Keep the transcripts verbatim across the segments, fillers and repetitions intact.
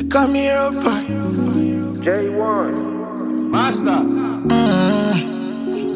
Come here, boy. J one. Master. Mm.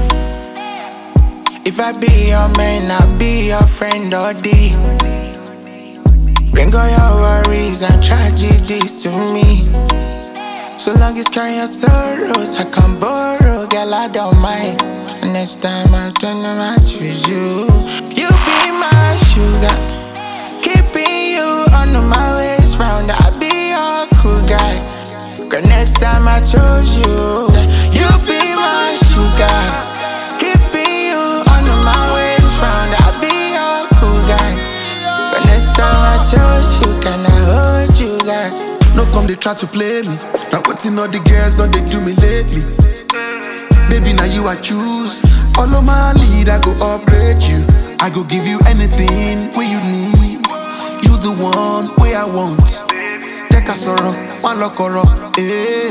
If I be your man, I'll be your friend or D. Bring all your worries and tragedies to me. So long as carry your sorrows, I can borrow, girl, I don't mind. And next time I turn them, I choose you. You be my sugar, keeping you under my waist round. I'll be your cool guy. Girl, next time I chose you. You be my sugar, keeping you under my waist round. I'll be your cool guy. But next time I chose you, can I hold you, girl? No come they try to play me. Now waiting all the girls don't they do me lately. Baby, now you I choose. Follow my lead, I go upgrade you. I go give you anything where you need. You the one where I want. Take a sorrow, one lock or eh.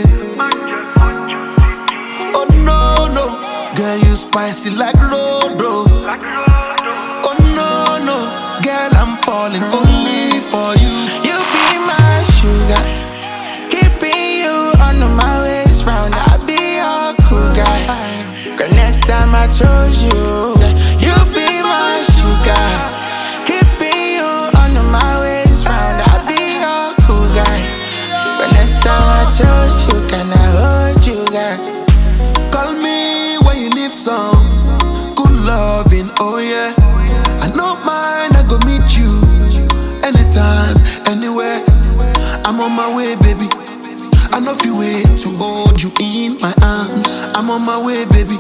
Oh no, no, girl you spicy like Rodo. Oh no, no, girl I'm falling only for you. You be my sugar, keeping you under my waist round. I'll be your cool guy. Girl, next time I chose you. You be my sugar, keeping you under my waist round. I'll be your cool guy. But next time I chose you, can I hold you, girl? Call me when you need some good loving, oh yeah. I know mine, I go meet you anytime, anywhere. I'm on my way, baby. I know if you wait to hold you in my arms. I'm on my way, baby.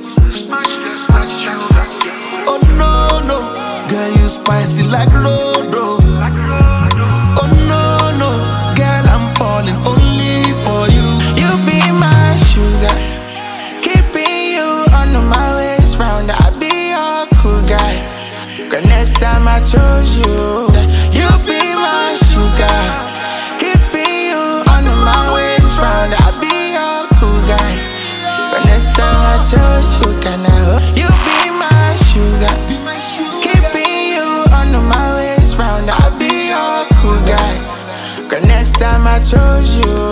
Oh no, no, girl you spicy like Rodo. Oh no, no, girl I'm falling only for you. You be my sugar, keeping you under my waist round. I'll be your cool guy. Girl, next time I chose you. You be my sugar, keeping you under my waist round. I'll be your cool guy. But next time I chose you, can I hold you? Be my sugar, keeping you under my waist round. I'll be your cool guy. Girl, next time I chose you.